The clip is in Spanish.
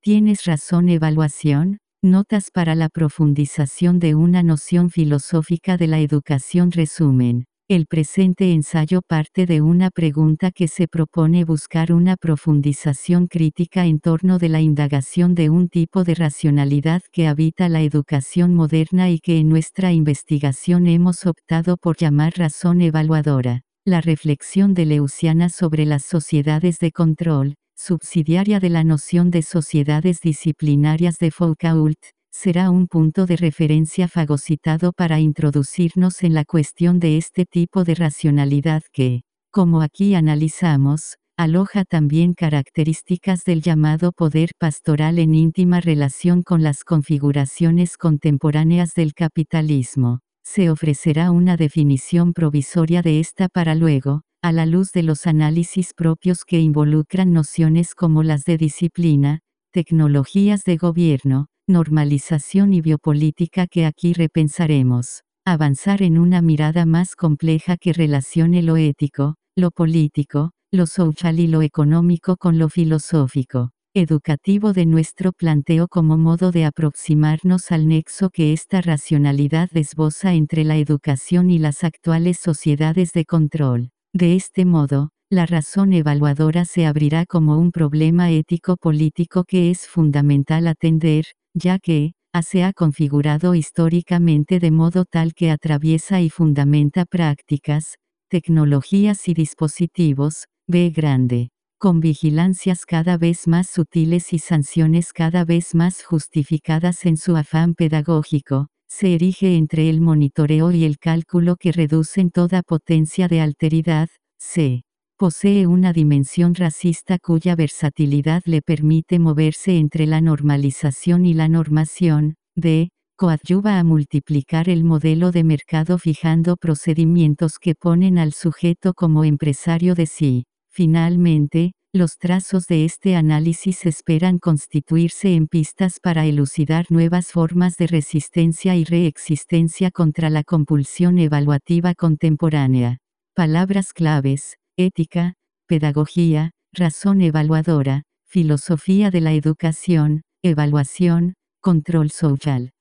Tienes razón. Evaluación. Notas para la profundización de una noción filosófica de la educación. Resumen. El presente ensayo parte de una pregunta que se propone buscar una profundización crítica en torno de la indagación de un tipo de racionalidad que habita la educación moderna y que en nuestra investigación hemos optado por llamar razón evaluadora. La reflexión de Leuciana sobre las sociedades de control, subsidiaria de la noción de sociedades disciplinarias de Foucault, será un punto de referencia fagocitado para introducirnos en la cuestión de este tipo de racionalidad que, como aquí analizamos, aloja también características del llamado poder pastoral en íntima relación con las configuraciones contemporáneas del capitalismo. Se ofrecerá una definición provisoria de esta para luego, a la luz de los análisis propios que involucran nociones como las de disciplina, tecnologías de gobierno, normalización y biopolítica que aquí repensaremos. Avanzar en una mirada más compleja que relacione lo ético, lo político, lo social y lo económico con lo filosófico, educativo de nuestro planteo como modo de aproximarnos al nexo que esta racionalidad esboza entre la educación y las actuales sociedades de control. De este modo, la razón evaluadora se abrirá como un problema ético-político que es fundamental atender, ya que, se ha configurado históricamente de modo tal que atraviesa y fundamenta prácticas, tecnologías y dispositivos, B grande, con vigilancias cada vez más sutiles y sanciones cada vez más justificadas en su afán pedagógico, se erige entre el monitoreo y el cálculo que reducen toda potencia de alteridad, C. Posee una dimensión racista cuya versatilidad le permite moverse entre la normalización y la normación, D. Coadyuva a multiplicar el modelo de mercado fijando procedimientos que ponen al sujeto como empresario de sí. Finalmente, los trazos de este análisis esperan constituirse en pistas para elucidar nuevas formas de resistencia y reexistencia contra la compulsión evaluativa contemporánea. Palabras claves: ética, pedagogía, razón evaluadora, filosofía de la educación, evaluación, control social.